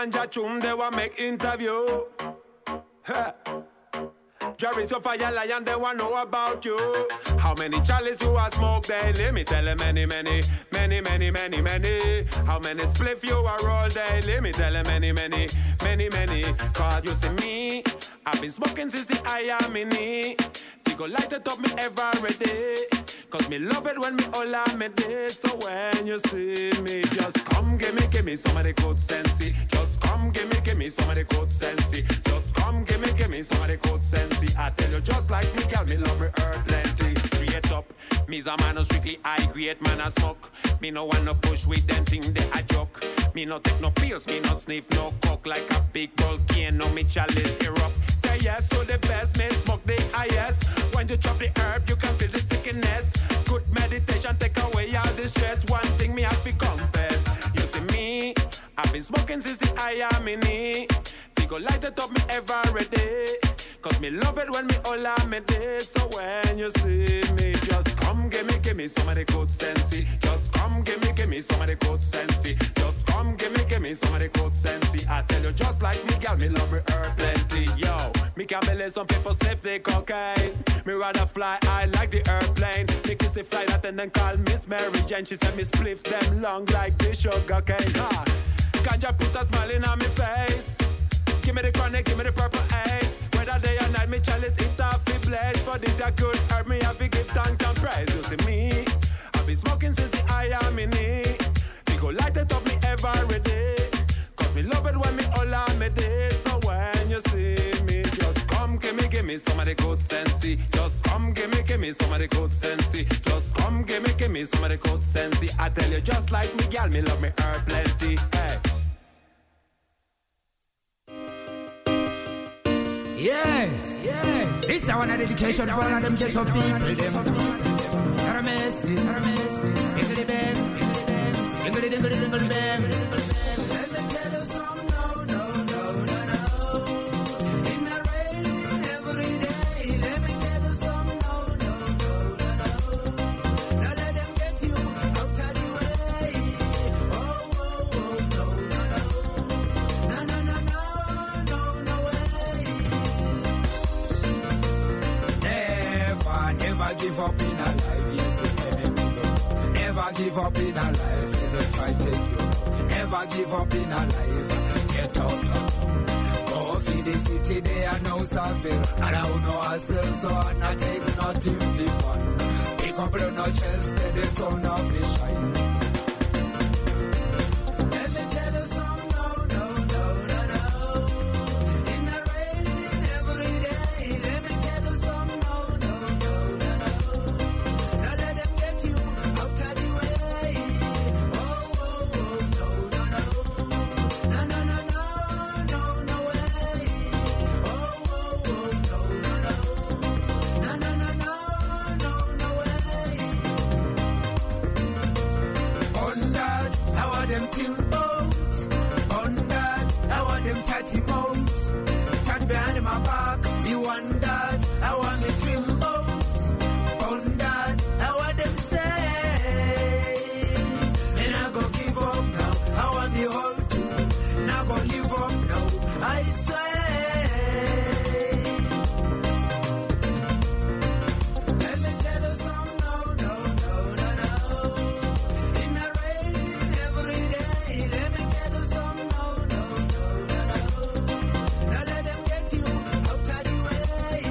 ganja chum, they want make interview. Jerry so fire lion, they want know about you. How many chalice you a smoke daily? Me tell them many. How many spliff you a roll daily? Me tell them many. Cause you see me, I've been smoking since the I am in it. You go light it up me every day. Cause me love it when me all on me day. So when you see me, just come give me some of the good sensey. Just come give me some of the good sensey. Just come give me some of the good sensey. I tell you just like me, girl, me love me earth plenty. Straight up, me's a man no strictly high grade man a smoke. Me no want no push with them thing they a joke. Me no take no pills, me no sniff no coke. Like a big volcano, me chalice erupt. Say yes to the best, me smoke the highest. When you chop the herb, you can feel the stickiness. Good meditation take away all the stress. One thing me have to confess. You see me, I've been smoking since the I am in it. We go light it up me every day. Cause me love it when me all on me day. So when you see me, just come give me some of the good sensey. Just come give me some of the good sensey. Just come give me some of the good sensey. I tell you just like me, girl, me love me earth plenty. Yo, me can believe some people sniff the cocaine. Me rather fly high like the airplane. Me kiss the flight attendant call Miss Mary Jane. She said me spliff them long like the sugar cane. Ha! Ganja put a smile in on me face. Give me the chronic, give me the purple haze. Whether day or night, me chalice it off the blaze. For this a good herb, me have to give thanks and praise. You see me, I've been smoking since the I am in it. We go light it up me every day. Cause me love it when me all on me day. So when you see me, just come give me some of the good sensey. Just come give me some of the good sensey. Just come give me some of the good sensey. I tell you just like me, girl, me love me herb plenty. Hey. Yeah. This is our dedication for all of them ghetto people. Them Aramesi. Dingle bang. Dingle bang. Let me tell you some no. In the rain every day. Let me tell you some no. Now let them get you out of the way. Oh, no. No way. Never give up in a life, yes, the enemy go. Never give up in a life, they'll try take you. Never give up in a life, get out. Go feed the city, they are no survey. I don't know ourselves, so I not take nothing for fun. Pick up on no chest, the sun of the shine. Let me tell you some no. In the rain every day, let me tell you some no. Now let them get you out of the way. Oh, no. No way. Oh, no way. On that, how are them team boats? On that, how are them chatty modes? Chat behind my back, me want that. How are me dream boats? On that, how are them say? And I go give up now. How are me hold to? Now go live up now. I swear. Let me tell you some no. In the rain every day. Let me tell you some no. Now let them get you out of the way.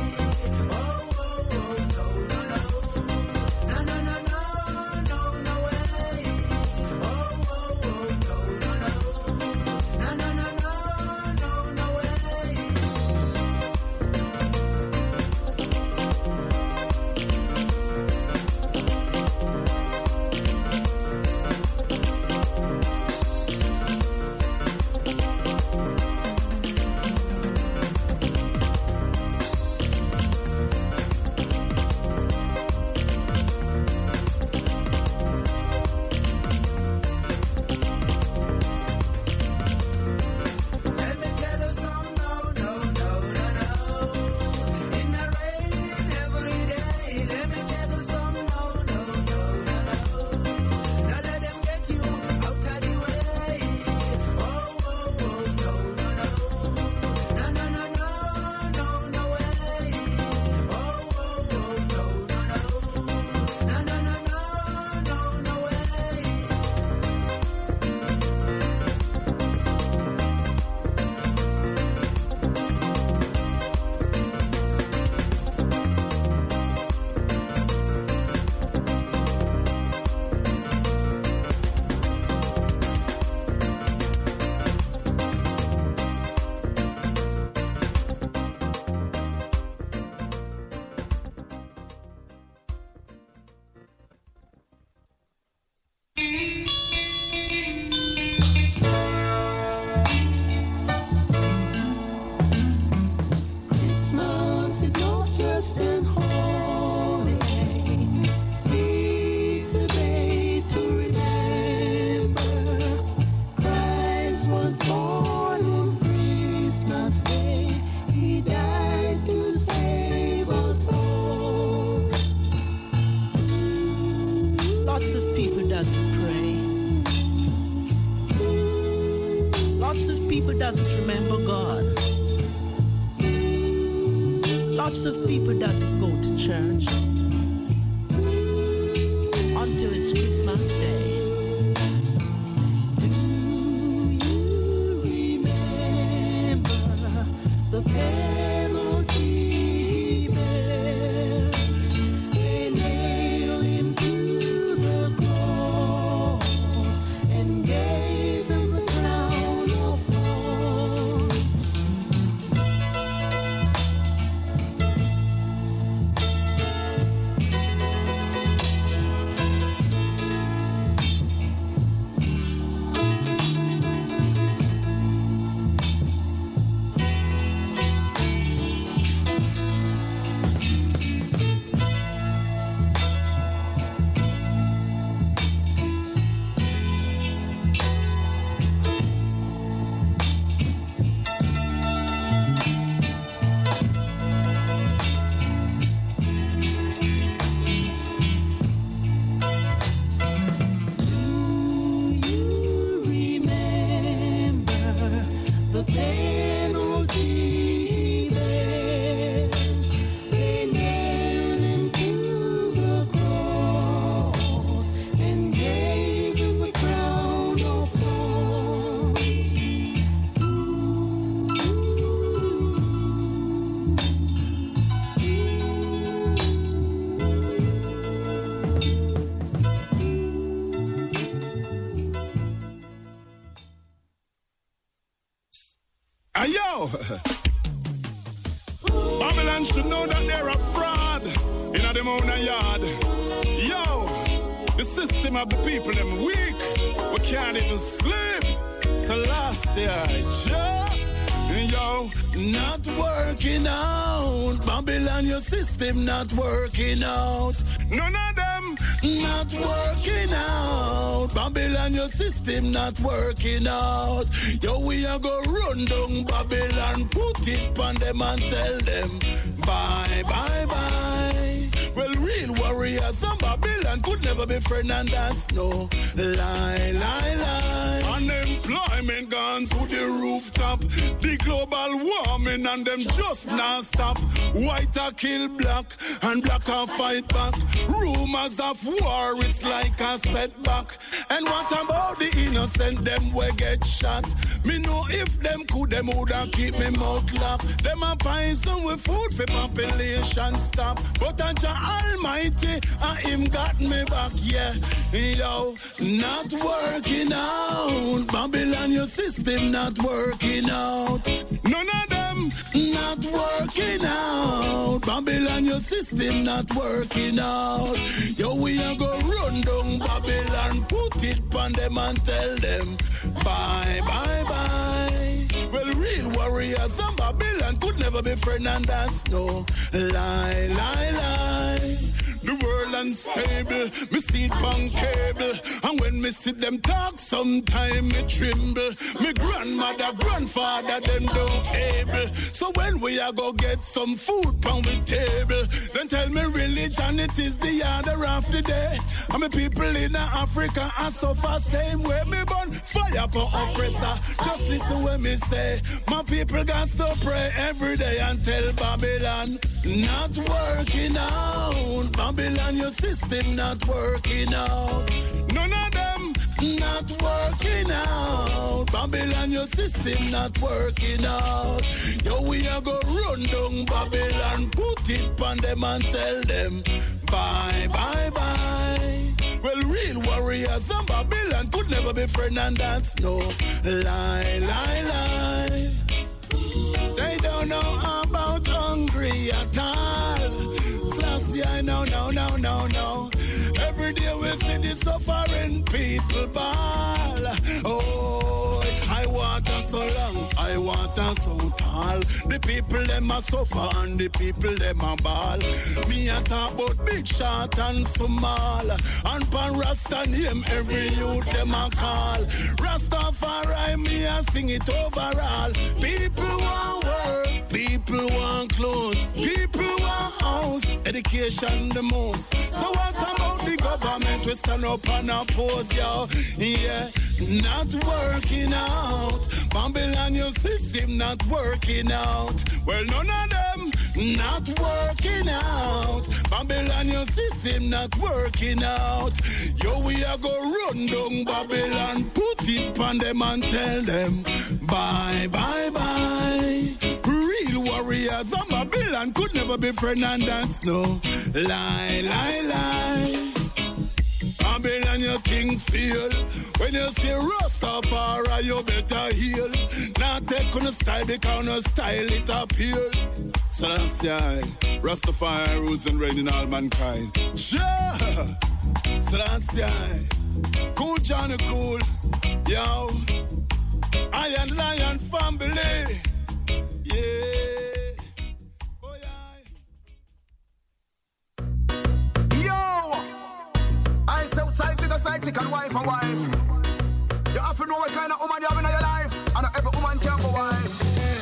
Lots of people doesn't go to church until it's Christmas Day. Do you remember the penalty bells? They nailed him to the cross and gave him the crown of thorns. Yo! Babylon should know that they're a fraud in a them own yard. Yo! The system of the people, them weak. We can't even sleep. Selassie, yo, not working out. Babylon, your system not working out. None of them not working out. Babylon, your system not working out. Yo, we are go run down Babylon, put it on them and tell them bye, bye, bye. Well, real warriors and Babylon could never be friend, and that's no lie, lie, lie. Unemployment gone to the rooftop. The global warming and them just not stop. White a kill black and black a fight back. Rumors of war, it's like a setback. And what about the innocent, them we get shot? Me know if them could, them woulda keep me mouth locked. Them a poison with food for population stop. But a Jah Almighty, him got me back, yeah. Yo, not working out. Babylon, your system not working out. None of them not working out. Babylon, your system not working out. Yo, we are go run down Babylon, put it on them and tell them bye, bye, bye. Well, real warriors and Babylon could never be friend, and that's no lie, lie, lie. The world unstable, me see it on cable. And when me see them talk, sometime me tremble. Me grandmother, grandfather, them don't able. So when we are go get some food on the table, then tell me religion, it is the order of the day. And me people in Africa are suffer same way. Me burn fire for oppressor. Just listen when me say, my people got to pray every day and tell Babylon, not working out. Babylon, your system not working out. None of them not working out. Babylon, your system not working out. Yo, we are go run down Babylon, put it on them and tell them bye, bye, bye. Well, real warriors and Babylon could never be friend, and that's no lie, lie, lie. They don't know about hungry at all. Selassie, I know, no, no, no, no. Every day we see the suffering people ball. Oh, I want us so long, I want us so tall. The people them a suffer and the people them a ball. Me a talk about big shot and small. And pan Rasta name every youth them a call. Rastafari me a sing it overall. People want work, people want clothes, people want house, education the most. So what about the government? We stand up and oppose, yo. Yeah, not working out. Babylon, your system not working out. Well, none of them not working out. Babylon, your system not working out. Yo, we are go run down Babylon, put it on them and tell them bye, bye, bye. Real warriors of Babylon could never be friend and dance, no. Lie, lie, lie. Babylon, your king feel. When you see Rastafari, you better heal. Not take on a style because no style it appeal. Selassie, Rastafari rules and reign in all mankind. Sure, Selassie, cool Johnny cool, yo. Iron Lion family, yeah. Oh, yeah. Yo, I say side chick and wife and wife. You have to know what kind of woman you have in your life, and not every woman can be wife.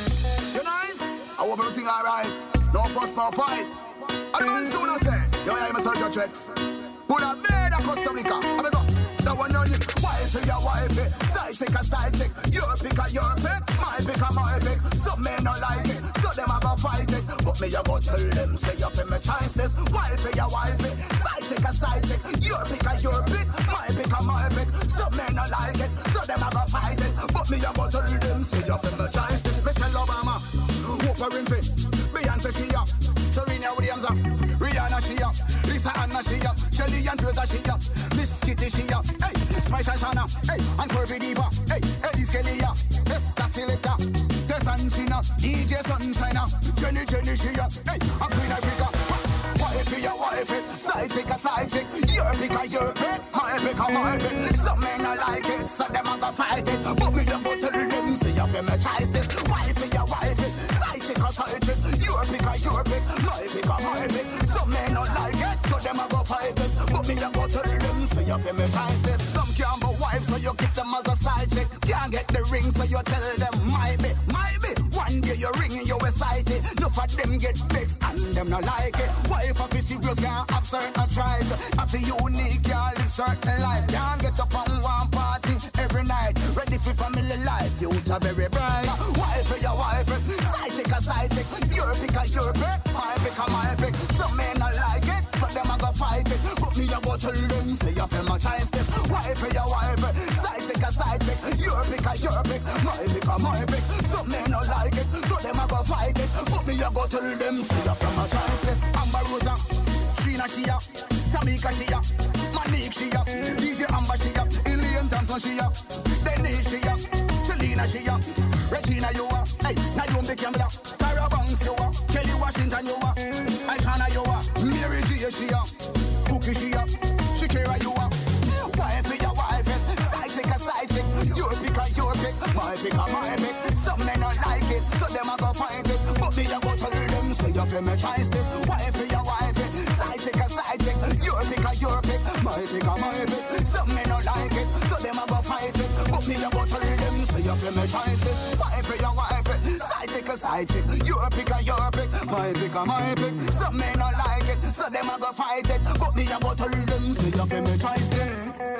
You nice? I hope everything alright. No fuss, no fight. And the man soon I say, yo, I'm a soldier checks. Who that made a custom liquor? I mean, go. That one on you. Wife is your wife. Side chick a side chick. Your pick a your pick. My pick a my pick. Some men don't like it, so them a go fight it. But me a go tell them, say you fi me choice this. Wife is your wife. Side chick a side chick. Your pick a your pick. My pick a my pick. Some men don't like it, so them a go fight it. But me a go tell them, say you fi me choice this. Michelle Obama, Oprah Winfrey, Beyonce she up, Serena Williams up, Rihanna she up, Lisa Anna she up, Shelly and Fraser she up, Miss Kitty she up, hey, Spice and Shana, hey, and Curvy Diva, hey, Elise Kelly up, Esther Selecta, Tess Anchina, DJ Sunshiner, Jenny she up, hey, and Queen Africa. Wife your wife, side chick a side chick, your pick a your pick, my pick a my pick. Some men don't like it, so them a go fight it. But me a go tell them, see you fi me choice this. Wife your wife, side chick a side chick, your pick a your pick, my pick a my pick. Some men don't like it, so them a go fight it. But me a go tell them, see you fi me choice this. Some can't be wife, so you keep them as a side chick. Can't get the ring, so you tell them, my be. One day you ring and you excited. No for them get vexed and them not like it. Wife of a serious can't have certain tries. Of a unique can't live certain life. Can't get up on one party every night. Ready for family life, future very bright. Wife for your wife, side chick a side chick. Your pick a your pick, my pick a my pick. Some men not like it, so them a go fight it. But me a go tell them, say you feel my choice this. Wife for your wife, side chick a side chick. Your pick a your pick, my pick a my pick. Some men not like it, so them a go fight it. But me a go tell them, say you feel my choice this. Amber Rosa, Trina she up, Tamika she up, Monique she up, DJ Amber she up, Elaine Thompson she up, Denise she up, Selena she up, Regina you up, hey, Naomi Campbell, Tara Banks you up, Kelly Washington you up, Ashana you up, Mary G she up, Cookie she up, Shakira you up. Wife for your wife, side chick a side chick, your pick a your pick, my pick a my pick. Some men don't like it, so them a go fight it. But me a go tell them, say you fi me choice this. Wife for your wife, side chick a side chick, your pick a your pick, my pick a my pick. Some men don't like it, so them a go fight it. But me a go tell them, say you fi me choice this. Wife for your wife, side chick a side chick, your pick a your pick, my pick a my pick. Some men don't like it, so them a go fight it. But me a go tell them, say you fi me choice this.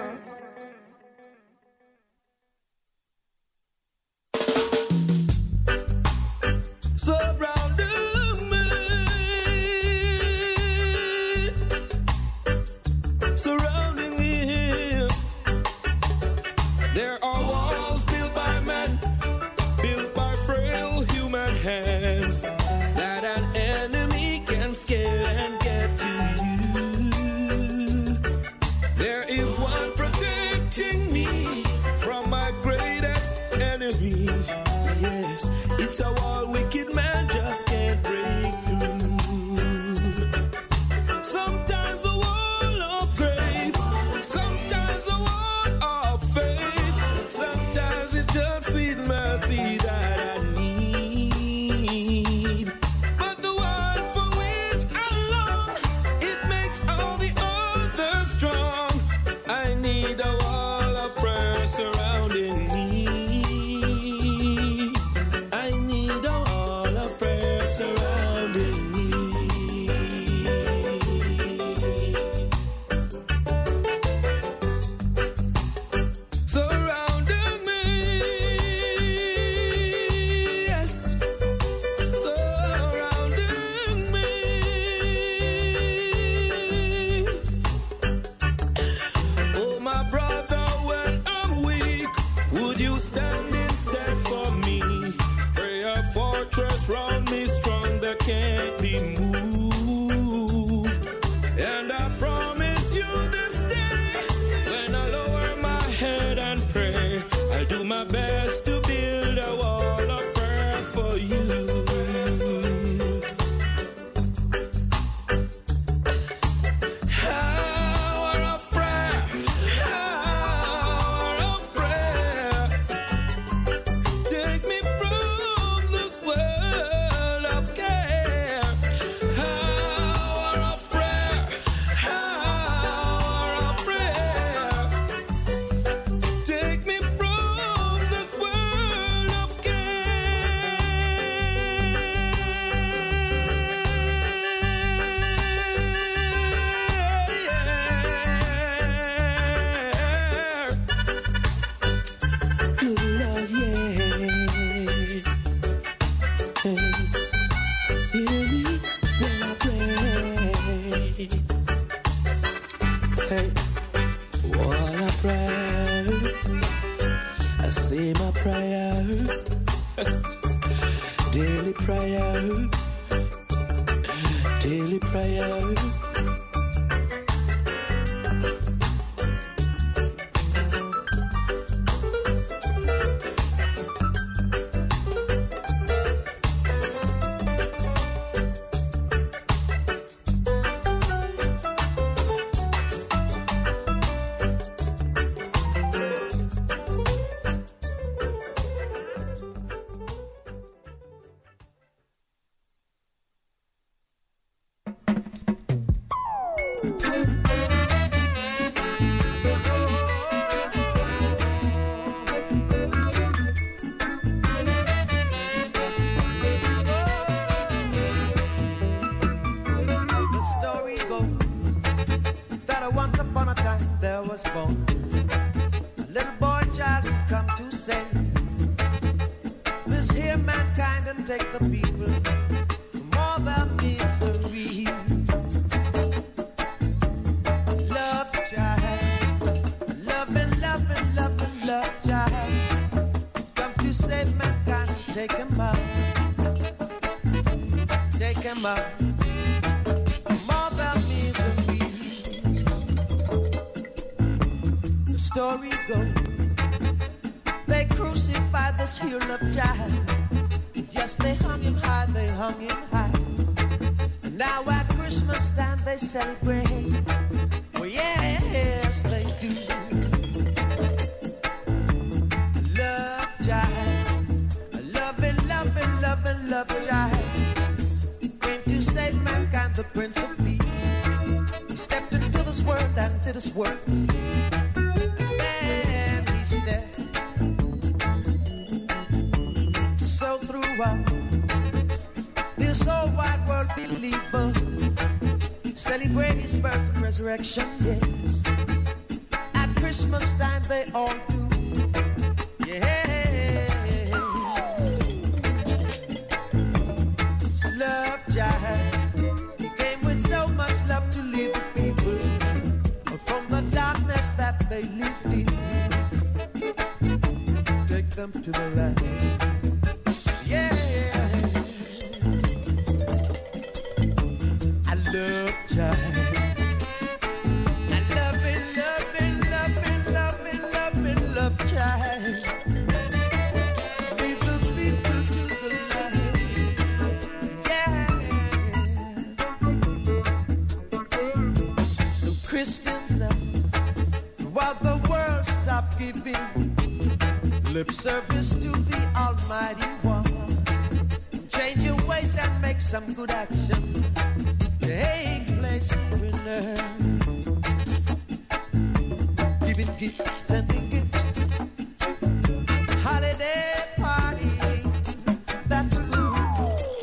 Surrounding me, surrounding me. There are walls built by men, built by frail human hands, that an enemy can scale and get to you. There is one protecting me from my greatest enemies. Yes, it's a wall wicked man just can't break through. Sometimes a wall of grace, sometimes a wall of faith, sometimes it's just sweet mercy that I need. But the one for which I long, it makes all the others strong. I need a wall of prayer surrounding me. I need a Hey, while I pray, I say my prayer, daily prayer, daily prayer. Yes. At Christmas time they all do. Yes. Love child. He came with so much love to lead the people from the darkness that they lived in. Take them to the light. Yeah. I love child. Service to the Almighty One. Change your ways and make some good action. Take place here in earth. Giving gifts, sending gifts. Holiday party, that's good.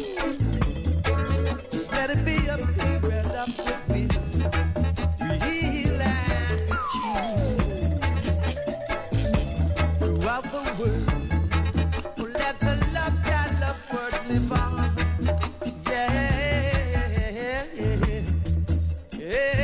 Just let it be a period of goodwill. Real and good cheese. Throughout the world, let the love that love words live on. Yeah, yeah, yeah.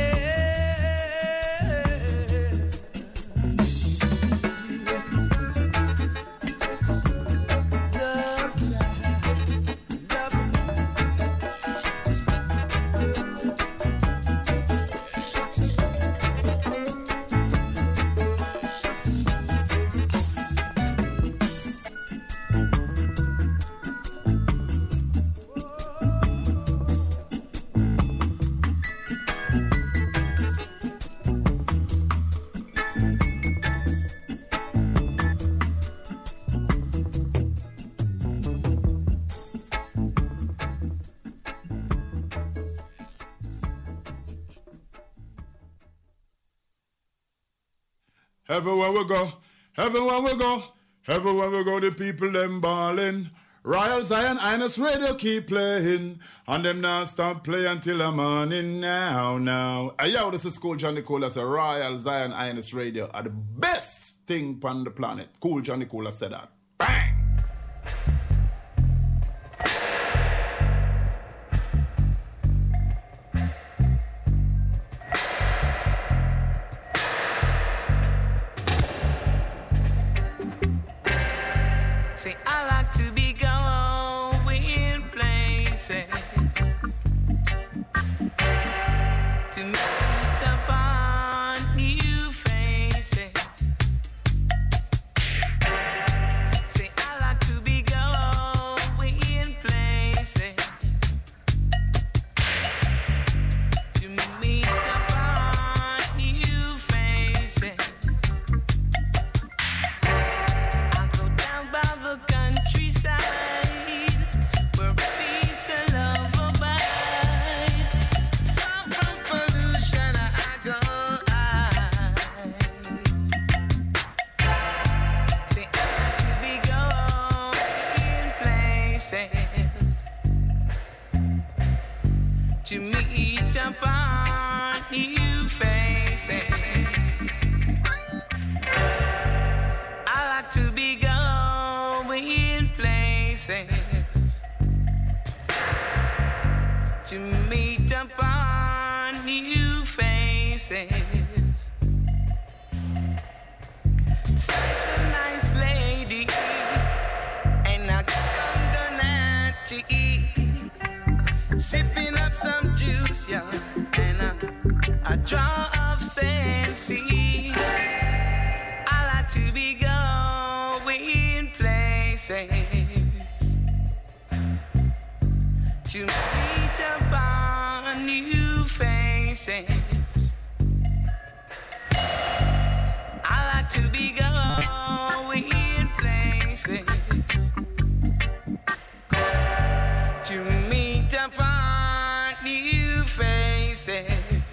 Everywhere we go, everywhere we go, everywhere we go, the people them ballin'. Royal Zion Highness Radio keep playing, and them not stop playing until the morning now. Hey, yo, this is Cool Johnny Cola, a Royal Zion Highness Radio are the best thing on the planet. Cool Johnny Cola said that. Bang! to meet upon new faces. I like to be going places to meet upon new faces. Such a nice lady and a tea, sipping up some juice, yeah, and a draw of Sensi. I like to be going places to meet upon new faces. I like to be going places to meet upon new faces.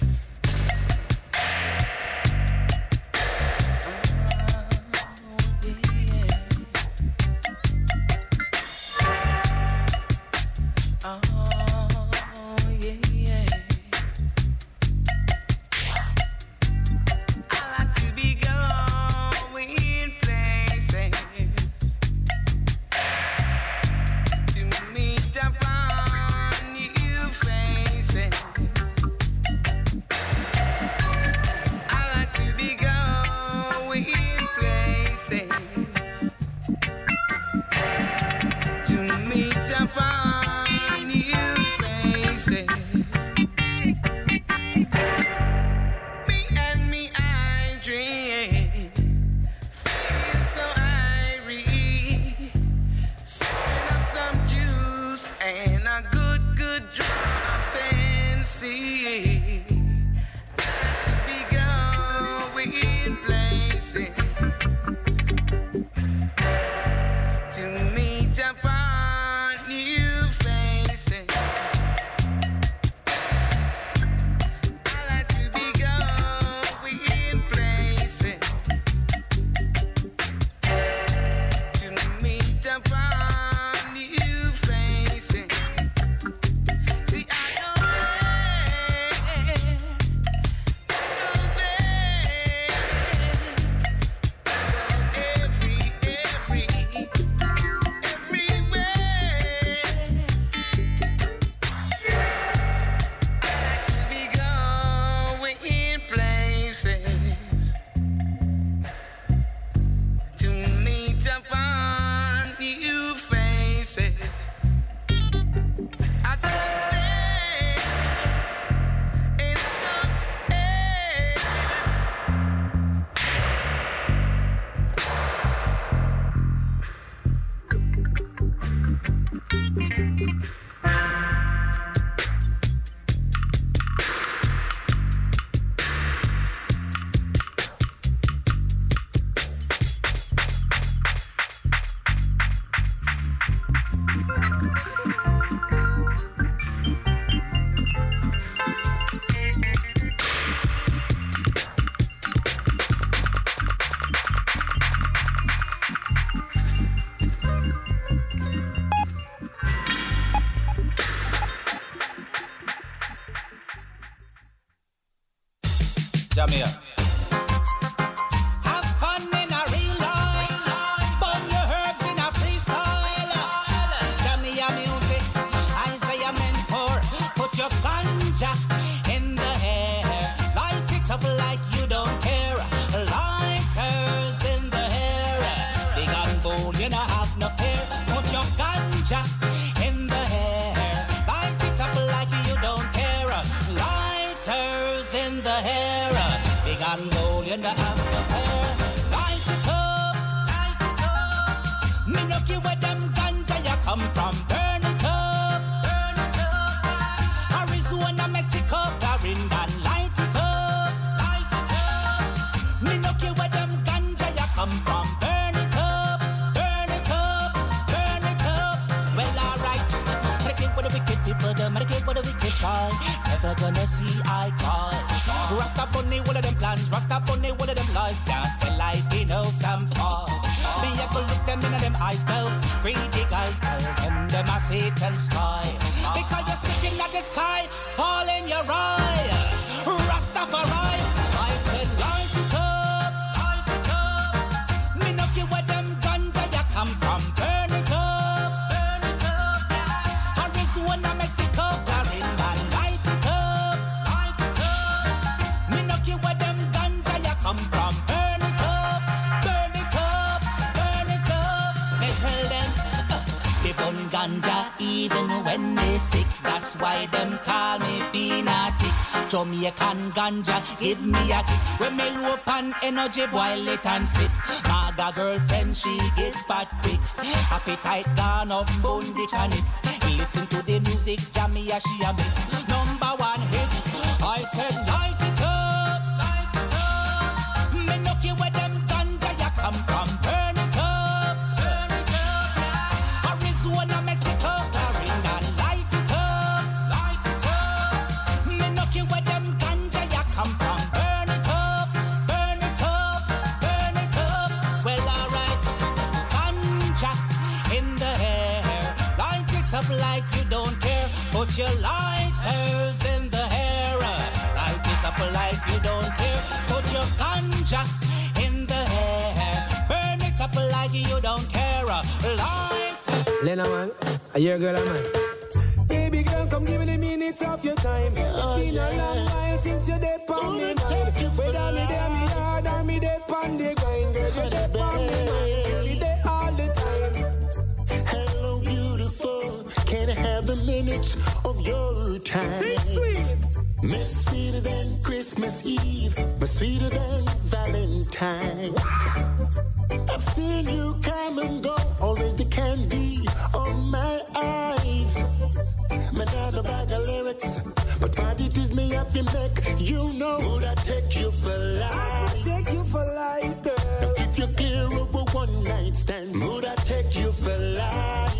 Jamia. Have fun in a real life. Burn your herbs in a freestyle. Jamia music, I say a mentor. Put your ganja in the air. Light it up like you don't care. Lighters in the hair. Big and bold, you don't have no fear. Put your ganja in the air. Light it up like you don't care. Lighters in the hair. Big and bold, you don't have no fear. Light it up, light it up. Me no care where them ganja you come from. Burn it up, burn it up. Arizona, Mexico, Caribbean. Light it up, light it up. Me no care where them ganja you come from. Burn it up, burn it up, burn it up. Well, alright. Medicate for the wicked people, the medicate for the wicked try. Never gonna see I call. Rasta bunny, one of them plans. Rasta bunny, one of them lies. Can't say life, you know some fall. Me a go look them in them eyes, those greedy guys. Tell them a Satan's toy. Because you're sticking at the sky. why them call me Fanatic. Jamaican ganja, give me a kick. When me low pan energy, boil it and sip. Maga girlfriend, she get fat quick. Appetite gone up, bone the Chinese. Listen to the music, Jamia, she a miss. Number one hit, I said light it up, light it up. Me no care where them ganja ya come from. Burn it up, burn it up. Arizona, Mexico, Carolina, light it up, light it up. Me no care where them ganja ya come from. Burn it up, burn it up, burn it up. Well, alright, ganja in the air, light it up like you don't care. Put your lighters in the air, light it up like you don't care. Put your ganja in the air, burn it up like you don't care. Light it. Lena man, are you a girl or man? Baby girl, come give me the minutes of your time. It's been a long while since you're dead on me mind. Whether me there me hard or me dead on the grind, girl, you're dead on me mind. You'll be there all the time. Hello, beautiful. Can I have a minute of your time? Sing sweet. Miss sweeter than Christmas Eve, but sweeter than Valentine's. I've seen you come and go, always the candy of my eyes. Man, not a bag of lyrics, but what it is me have to make you know. Would I take you for life? Take you for life, girl. Now keep you clear over one night stands. Would I take you for life?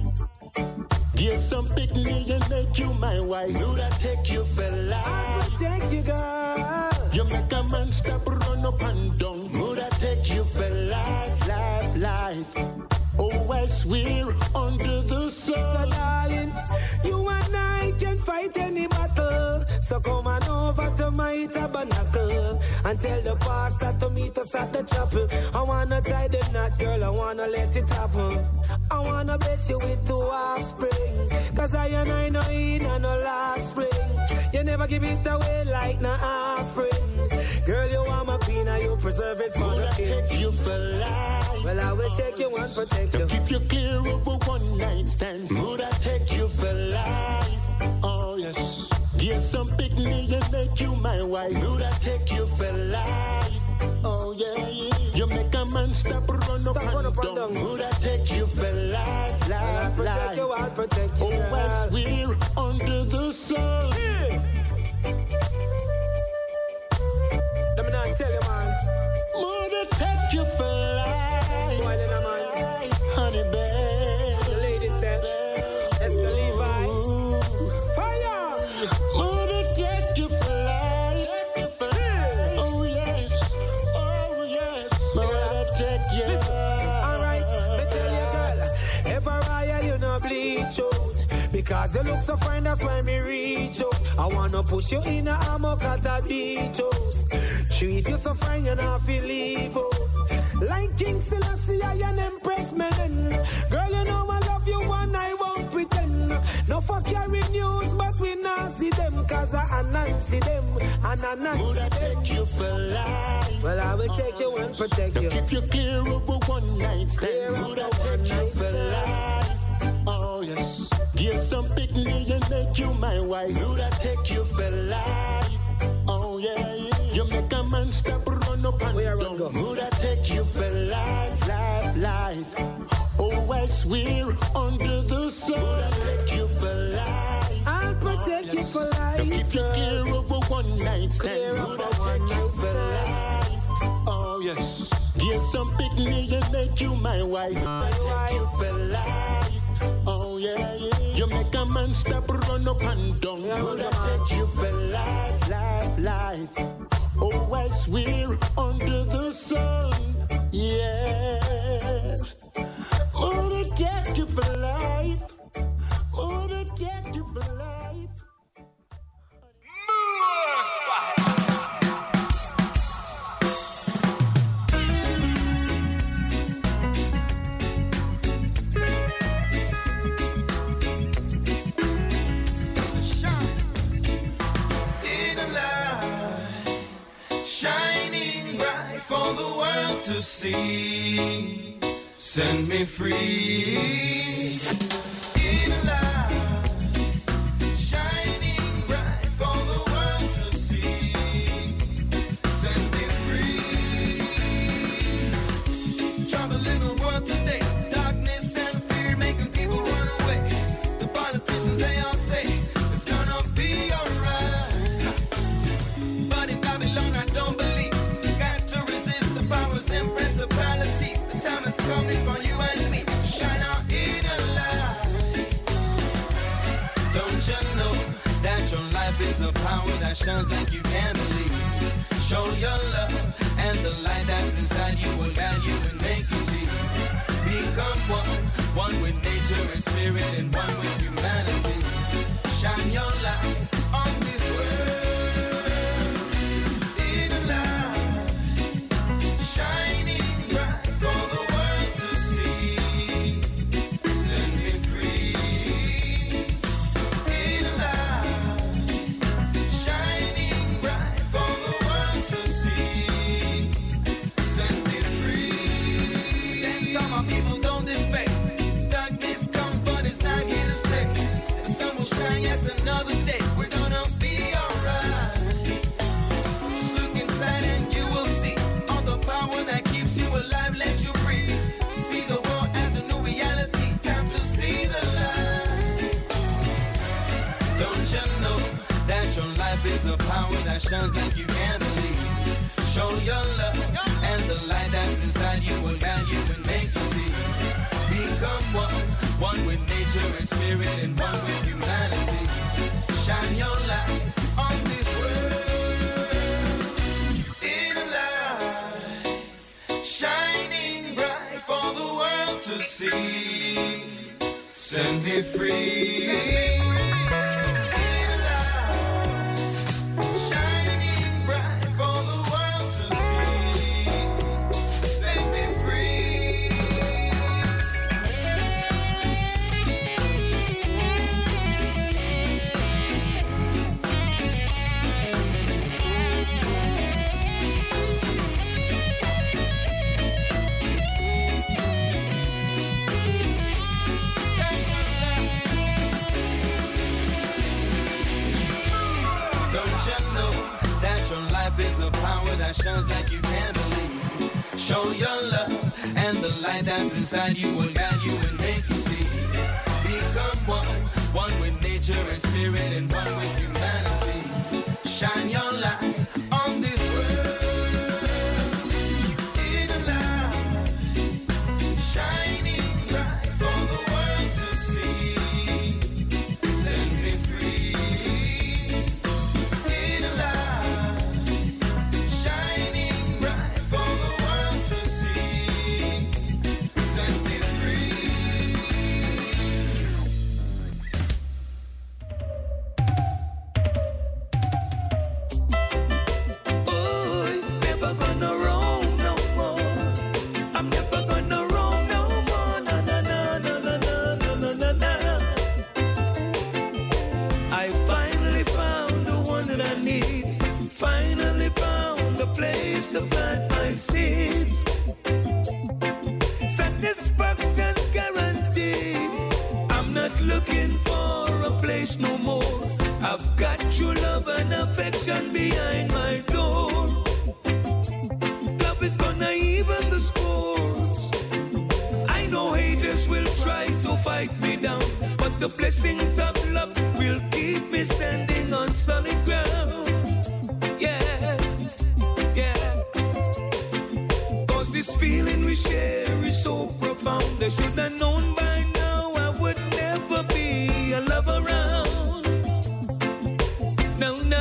Get some picnic and make you my wife. Would I take you for life? Take you, girl. You make a man stop, run up and down. Would I take you for life, life, life? Oh, I swear under the sun. So darling, you and I can fight any battle. So come on over to my tabernacle and tell the pastor to meet us at the chapel. I wanna tie the knot, girl, I wanna let it happen. I wanna bless you with 2 offspring, cause I and I know in and no last spring. You never give it away like no offering. Girl, you are my queen and you preserve it for the king. Would I take you for life? Well, I will take you and protect you. To keep you clear over one night stands. Would I take you for life? Oh yes. Get some picnic and make you my wife. Would I take you for life? Oh yeah, yeah. You make a man stop, run up and down. Would I take you for life, life, life? I'll protect you, I'll protect you. Oh, I swear under the sun. Yeah. Let me not tell you, man. Would I take you for life? Why then, man? Honey babe. The ladies there. Esther Levi. Fire! Would I take you for life? Oh yes, oh yes. Would I take you? Listen, alright, me tell you, girl. If I ride, you no bleach out. Because you look so fine, that's why me reach out. I wanna push you in a hammock at a beach house. Treat you so fine, you not feel leave out. Like King Selassie, I an empress man. Girl, you know I love you and I won't pretend. No fuck carry news, but we not see them. Cause I Nancy them, and I Nancy Would I them. take you for life? Well, I will take you and protect you. Keep you clear over one night stands. Would I take you for life? Oh yes. Get some picnic and make you my wife. Would I take you for life? Oh yeah, yeah. You make a man stop, run up and down. Would I take you for life, life, life? Oh, I swear under the sun. Would I take you for life? I'll protect you for life. Keep you clear over one night stands. Would I take you for life? Oh yes. Get some picnic and make you my wife. Would I take you for life? Oh yeah, yeah. You make a man stop, run up and down. Would I take you for life, life, life? Oh, I swear under the sun. Yes. Would I take you for life? Would I take you for life? Shining bright for the world to see. Send me free. In a light, shining life is a power that shines like you can't believe. Show your love, and the light that's inside you will guide you and make you see. Become one with nature and spirit, and one with humanity. Shine your light on this world. In a light, shining bright for the world to see. Set me free. In a light, shining bright for the world to see. Set me free. Stand tall, my people, don't despair. Darkness comes, but it's not here to stay. The sun will shine, yes, another day. We're gonna be alright. Just look inside and you will see all the power that keeps you alive, lets you breathe. See the world as a new reality. Time to see the light. Don't you know that your life is a power that shines like you can't believe? Show your love, and the light that's inside you will guide you and make you see. Become one with nature and spirit, and one with humanity. Shine your light on this world. In a light, shining bright for the world to see. Set me free. In a light, shining bright for the world to see. Set me free. Don't you know that your life is a power that shines like you can't believe? Show your love, and the light that's inside you will guide you and make you see. Become one with nature and spirit, and one with humanity. Shine your light on this world. In a light, shining bright for the world to see. Set me free. In a light, shining bright for the world to see. Set me free. Oh, never gonna roam no more. I'm never gonna roam no more. Na na na na na na na na na na. I finally found the one that I need. Finally found a place to plant my seeds. Satisfaction's guaranteed. I'm not looking for a place no more. I've got true love and affection behind my door. Love is gonna even the scores. I know haters will try to fight me down, but the blessings of love will keep me standing on solid ground. Yeah, yeah. Cause this feeling we share is so profound. They should have known by now I would never be a love around. No, no.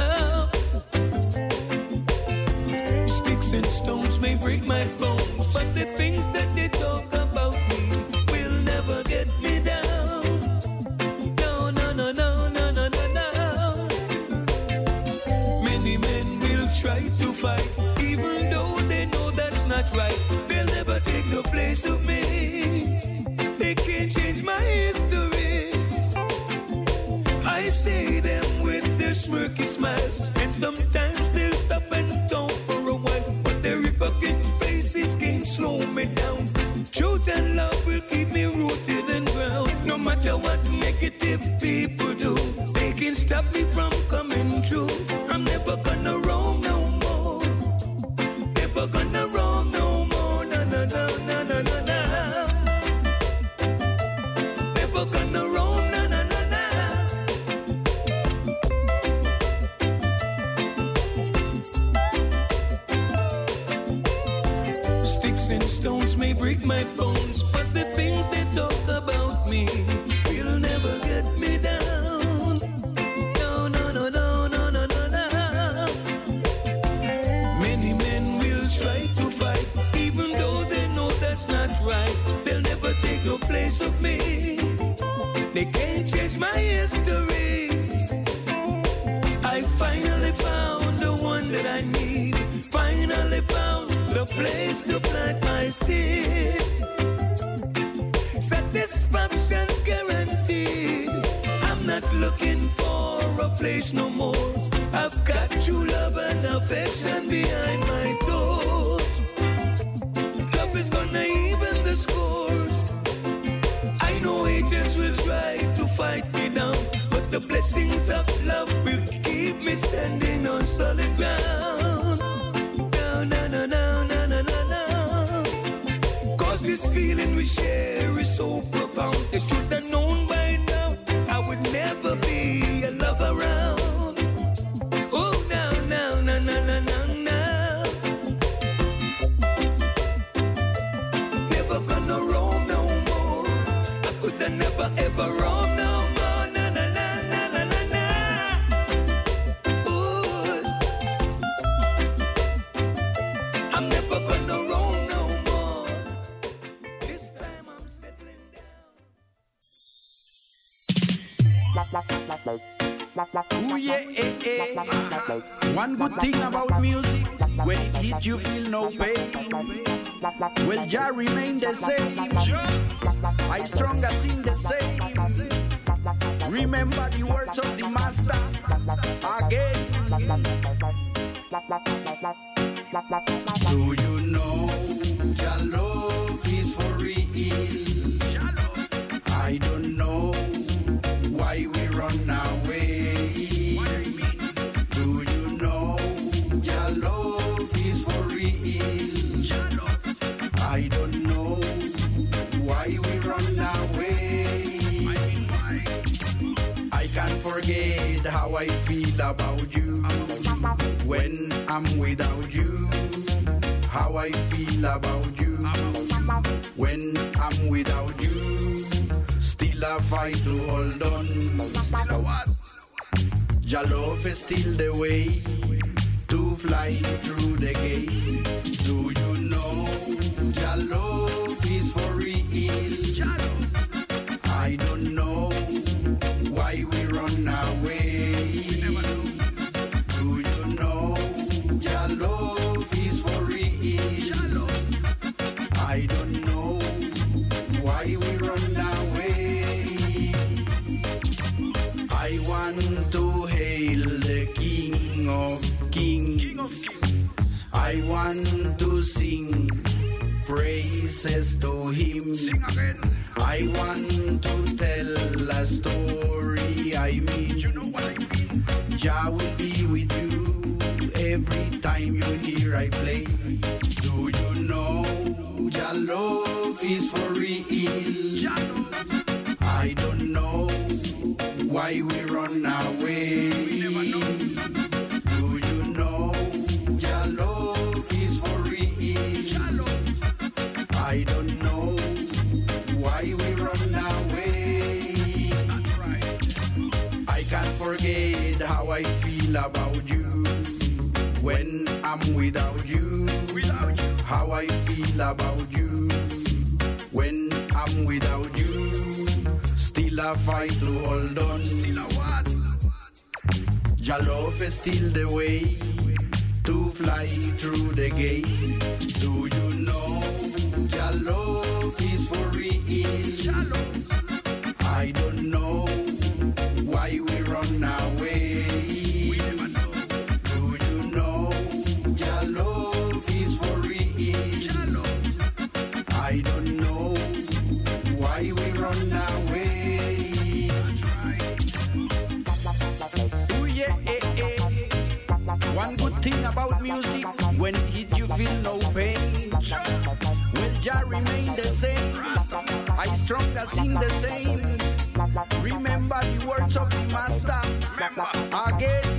Sticks and stones may break my bones, but the things that they talk about me will never get me down. No, no, no, no, no, no, no, no. Many men will try to fight, even though they know that's not right. They'll never take the place of me. They can't change my history. I see them with their smirky smiles, and sometimes they'll stop and talk for a while, but their hypocrite faces can't slow me down. Truth and love will keep me rooted and ground. No matter what negative people do, they can stop me from coming true. I'm never gonna roam no more. Never gonna roam no more. No, no, no, no, no, no, no. Never gonna roam. No, no, no, no. Sticks and stones may break my bones, but the things they talk about me will never get me down. No, no, no, no, no. I finally found the one that I need. Finally found the place to plant my seed. Satisfaction's guaranteed. I'm not looking for a place no more. I've got true love and affection behind my doors. Love is gonna even the scores. I know haters will try to fight me down, but the blessings of love will keep me standing on solid ground. No, no, no, no, no, no, no, no. Cause this feeling we share is so profound. They should have known by now I would never be a love around. Oh, no, no, no, no, no, no, no. Never gonna roam no more. I could have never ever roam no more. Na, na, na, na, na, na, na. Ooh. I'm never gonna roam no more. This time I'm settling down. Ooh, yeah, eh, eh. One good thing about music, when it hit you feel no pain. Well, Jah remain the same. I stronger sing the same. Remember the words of the master again. Do you know your love is for real? I don't know why we run away. Do you know your love is for real? I don't know why we run away. I can't forget how I feel about you when I'm without you. How I feel about you when I'm without you. Still a fight to hold on. Still a what? Your love is still the way to fly through the gates. Do you know your love is for real? I don't know why we run away. Do you know your love is for real? I don't know why we run away. I want to hail the King of Kings. I want to sing praises to him. Sing again. I want to tell a story. I mean, you know what I mean. Jah will be with you every time you hear I play. Do you know your love is for real? I don't know why we run away. We never know. Do you know your love is for real? I don't know why we run away. That's right. I can't forget how I feel about you when I'm without you. How I feel about you when I'm without you. Still a fight to hold on. Still a what? Your love is still the way to fly through the gates. Do you know your love is for real? I don't know why we run away. We never know. Do you know your love is for real? I don't know why we run away. That's right. Ooh, yeah, eh, eh. One good thing about music, when it hit you feel no pain. Will Jah remain the same? I stronger sing the same. Remember the words of the master again.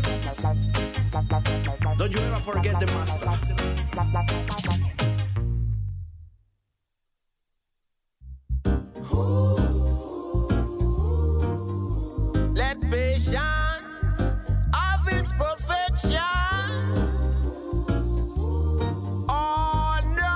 Don't you ever forget the master. Let patience have its perfection. Oh no.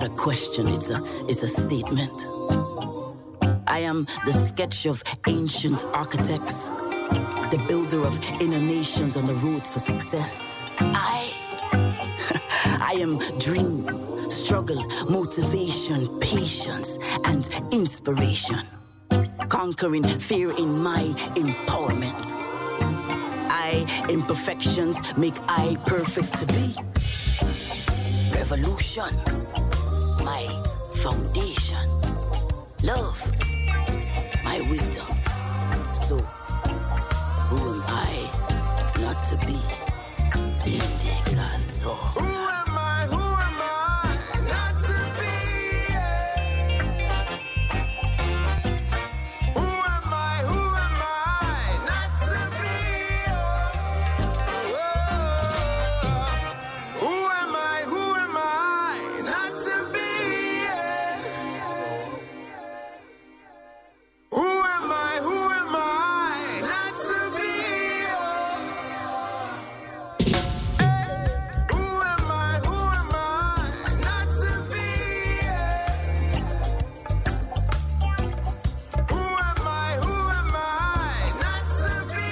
a question, it's a statement. I am the sketch of ancient architects, the builder of inner nations on the road for success. I am dream, struggle, motivation, patience, and inspiration. Conquering fear in my empowerment. Imperfections make I perfect to be. Revolution, my foundation. Love, my wisdom. So, who am I not to be? Zindegazo. Who am I not to be? Who am I not to be? Who am I not to be? Who am I not to be? Who am I not to be? Who am I not to be?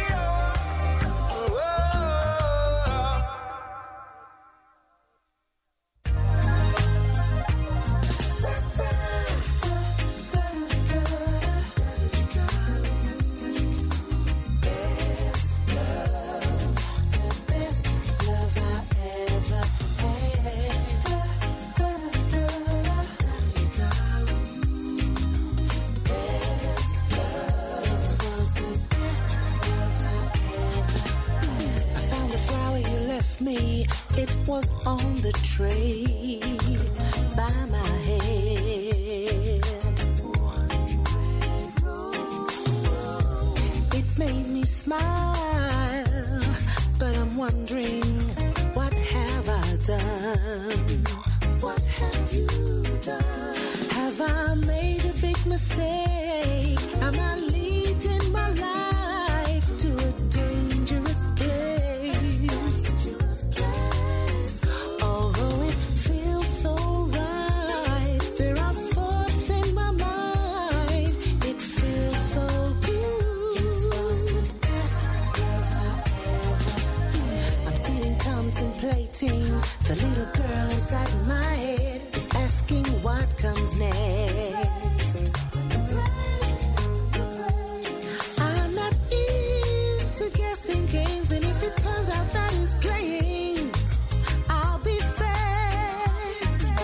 I found the flower you left me. It was on the tray by my head. It made me smile, but I'm wondering, what have I done? What have you done? Have I made a big mistake? Am I leading my life to a dangerous place? Although it feels so right, there are thoughts in my mind. It feels so good. It was the best love I ever had. I'm sitting contemplating the little girl inside my head is asking what comes next. I'm not into guessing games, and if it turns out that he's playing, I'll be vexed.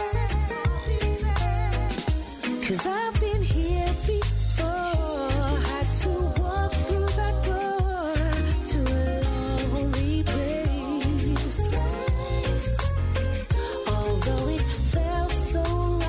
'Cause I've been here before, had to walk through that door to a lonely place. Although it felt so right,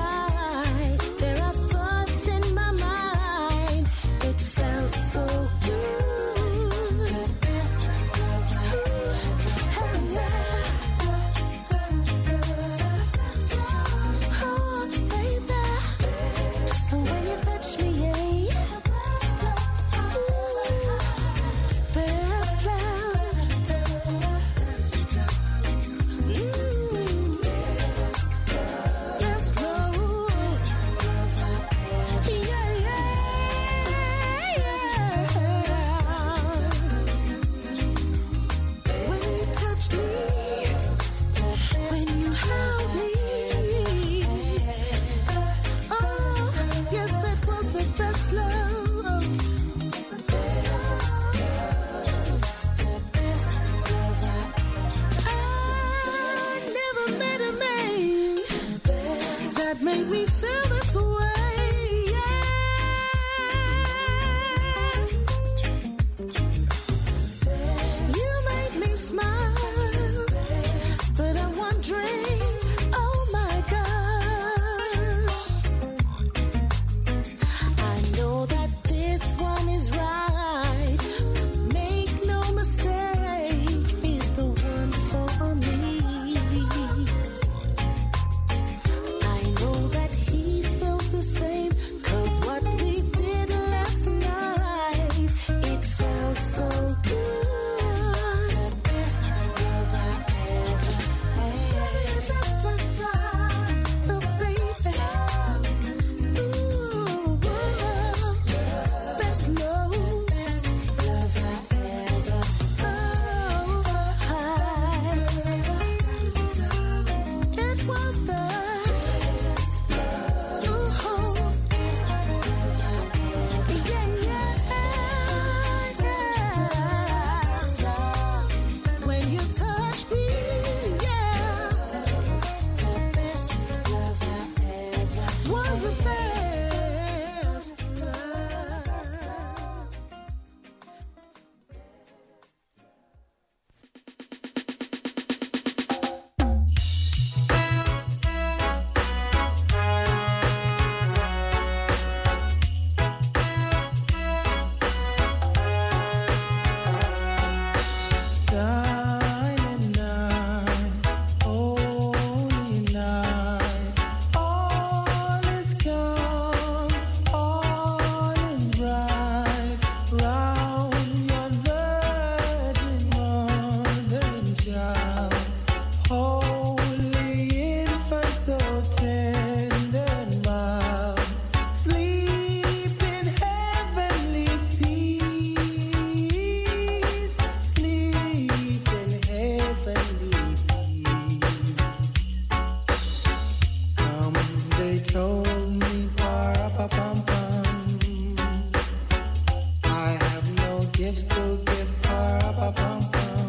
gifts to give, pa-ra-pa-pam-pam.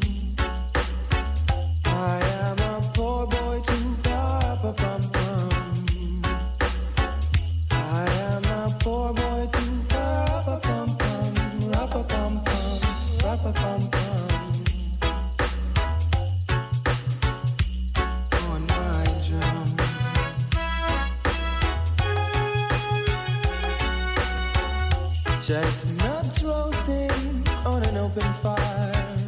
I am a poor boy too, pa-ra-pa-pam-pam. I am a poor boy too, pa-ra-pa-pam-pam, ra-pa-pam-pam, ra-pa-pam-pam. On my drum. Chestnuts roasting on an open fire.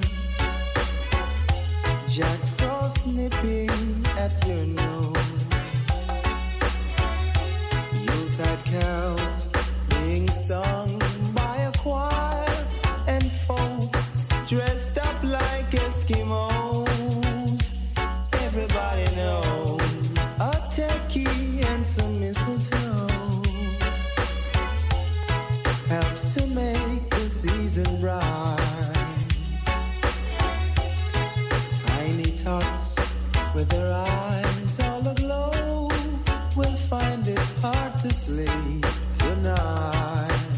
Jack Frost nipping at your nose. Yuletide carols being sung by a choir, and folks dressed up like Eskimos. Everybody knows a turkey and some mistletoe helps to make the season bright. Tiny tots with their eyes all aglow will find it hard to sleep tonight.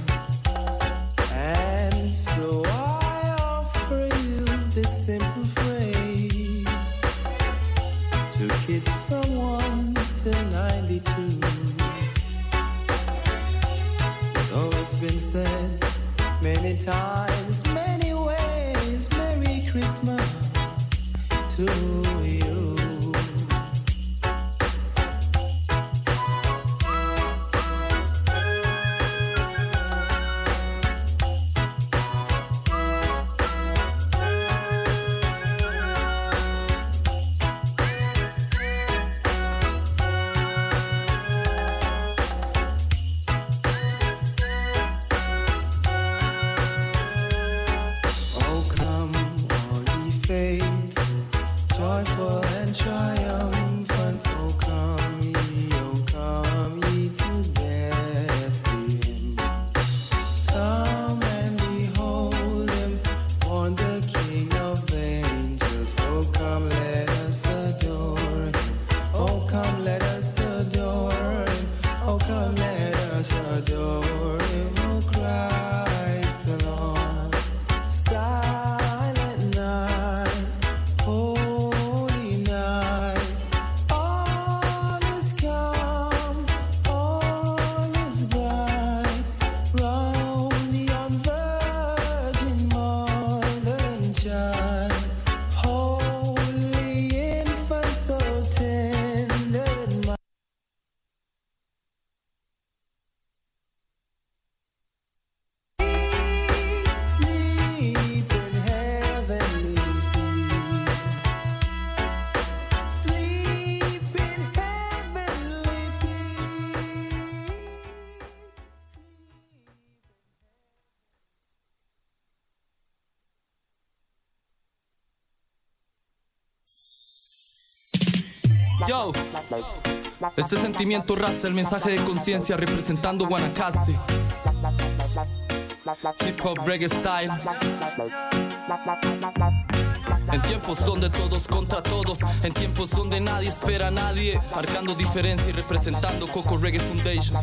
And so I offer you this simple phrase to kids from 1 to 92. Though it's been said many times, many ways, Merry Christmas to you. Oh, come, all ye faithful, joyful and triumphant. Oh, come ye to Bethlehem. Come and behold him, born the King of angels. Oh, come, let us adore him. Oh, come, let us adore him. Oh, come, let us adore him. Oh, Christ the Lord. Silent night, holy night, all is calm, all is bright, round the Virgin Mother and Child, holy infant, so tender and mild. Sleep in heavenly peace. Sleep in heavenly peace. Yo, este sentimiento raza, el mensaje de conciencia representando Guanacaste. Hip hop reggae style. En tiempos donde todos contra todos, en tiempos donde nadie espera a nadie, marcando diferencia y representando Coco Reggae Foundation.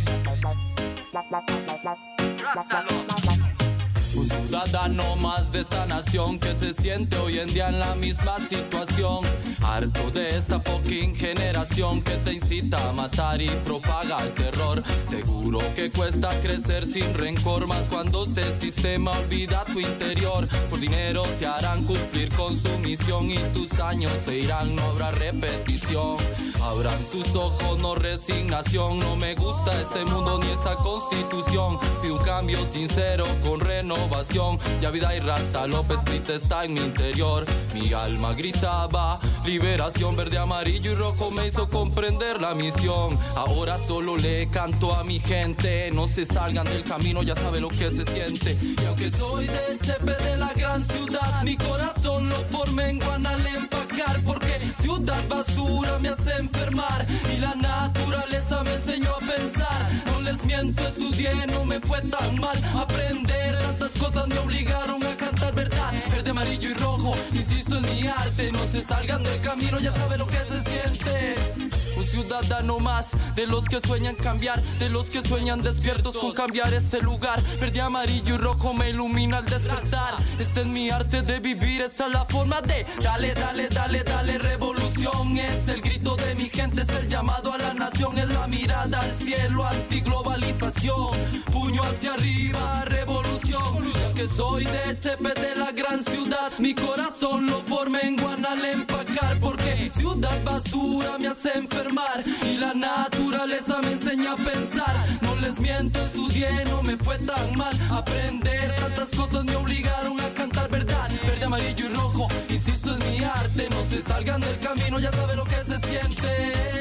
Un ciudadano más de esta nación que se siente hoy en día en la misma situación. Harto de esta fucking generación que te incita a matar y propaga el terror. Seguro que cuesta crecer sin rencor, más cuando este sistema olvida tu interior. Por dinero te harán cumplir con su misión y tus años se irán, no habrá repetición. Abran sus ojos, no resignación. No me gusta este mundo ni esta constitución. Pido un cambio sincero con renovación. Ya vida y Rasta López grita está en mi interior. Mi alma gritaba liberación. Verde, amarillo y rojo me hizo comprender la misión. Ahora solo le canto a mi gente. No se salgan del camino, ya sabe lo que se siente. Y aunque soy del Chepe de la gran ciudad, mi corazón lo formé en Guanal empacar. Porque ciudad basura me hace enfermar y la naturaleza me enseñó a pensar. No les miento, estudié, no me fue tan mal. Aprender tantas cosas me obligaron a cantar verdad. Verde, amarillo y rojo, insisto en mi arte. No se salgan del camino, ya sabe lo que se siente. Un ciudadano más, de los que sueñan cambiar, de los que sueñan despiertos con cambiar este lugar. Verde, amarillo y rojo me ilumina al despertar. Este es mi arte de vivir, esta es la forma de dale, dale, dale, dale. Revolución es el grito de mi gente, es el llamado a la nación, es la mirada al cielo, antiglobalización, puño hacia arriba, revolución. Ya que soy de Chepe, de la gran ciudad, mi corazón lo formé en Guana al empacar, porque ciudad basura me hace enfermar y la naturaleza me enseña a pensar. No les miento, estudié, no me fue tan mal. Aprender tantas cosas me obligaron a cantar verdad. Verde, amarillo y rojo, insisto, es mi arte. No se salgan del camino, ya saben lo que se siente.